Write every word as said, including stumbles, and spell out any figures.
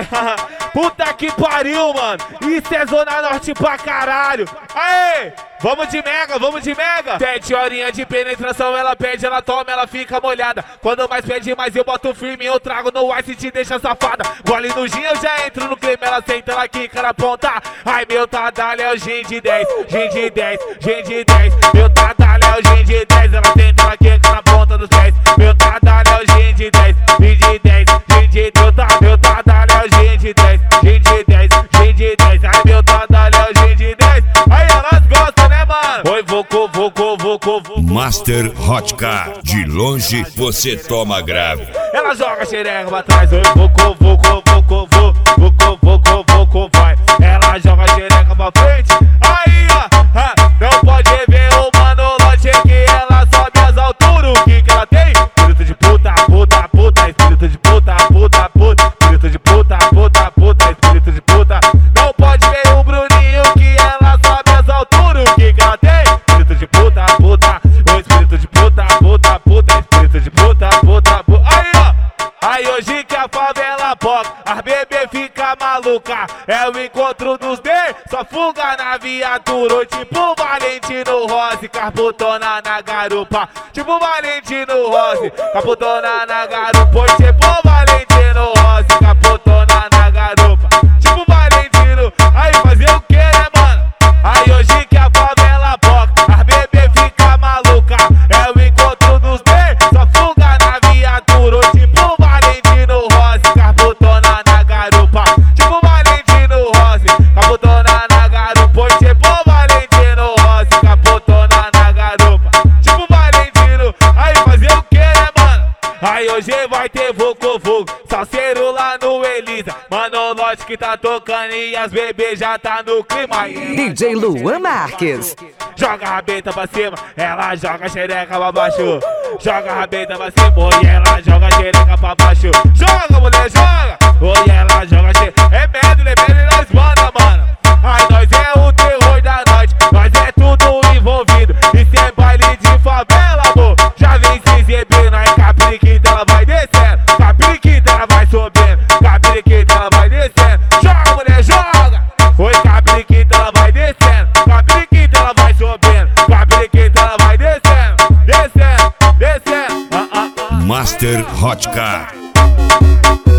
Ai, puta que pariu, mano. Isso é Zona Norte pra caralho. Aê, vamos de mega, vamos de mega. Sete horinhas de penetração, ela pede, ela toma, ela fica molhada. Quando mais pede mais, eu boto firme, eu trago no ice e te deixa safada. Gole no gin, eu já entro no creme, ela senta, ela quica na ponta. Ai, meu tadalho é o gin de dez, gin de dez, gin de dez. Meu tadalho é o gin de dez, ela senta, ela quica na ponta dos pés. Meu tadalho é o gin de dez, gin de dez, gin de dez. Meu tadalho é o gin de dez, gin de dez, gin de dez. Ai, meu tadalho é o gin de dez. Aí elas gostam, né, mano? Oi, voco, voco, voco, voco. Master Hotcar, de longe você toma grave. Ela joga xereca pra trás, oi, voco, voco, voco, voco, voco, voco, vai. Ela joga xereca pra frente, aí, ó, ha, não pode ver o manolote que ela sobe as alturas. O que que ela tem? Espírito de puta, puta, puta, espírito de puta, puta, puta, espírito de puta, puta, puta, espírito de puta. Não pode ver o Bruninho que ela sobe as alturas. O que que ela tem? Espírito de puta, puta, o espírito de puta, puta, puta, espírito de puta, puta, puta. Aí, ó. Aí hoje que a favela poca, as bebê fica maluca. É o encontro dos D, só fuga na viatura. Oi, tipo Valentino Rossi, carputona na garupa. Tipo Valentino Rossi, carputona na garupa. Oi, tipo Valentino Rossi, carputona na garupa. Tipo Valentino, aí fazer o que, né, mano? Aí hoje que a favela poca, as bebê fica maluca. É o encontro dos D, só fuga na viatura. Oi, tipo Valentino Rossi, carputona na garupa. Tipo Valentino Rossi, carputona na garupa. Oi, tipo Valentino Rossi, carputona na garupa. Tipo Valentino, aí fazer o que, né, mano? Aí hoje vai ter voco, voco, salseiro lá no Elisa. Manolote que tá tocando e as bebês já tá no clima. D J Luan Marques. Joga a rabeta pra cima, ela joga a xereca pra baixo. Joga a rabeta pra cima, e ela joga a xereca pra baixo. Joga, mulher, joga! Oi, ela joga a xereca. É medley, medley nós manda, mano. Ai, nós é o terror da noite, nós é tudo envolvido. Isso é baile de favela, amor. Já vem se exibindo, aí com a periquita ela vai descendo, com a periquita ela vai subindo, com a periquita ela vai descendo. Joga, mulher, joga! Oi, com a periquita ela vai descendo, com a periquita ela vai subindo, com a periquita ela vai descendo, descendo, descendo. Ah, ah, ah. Master Hotcar.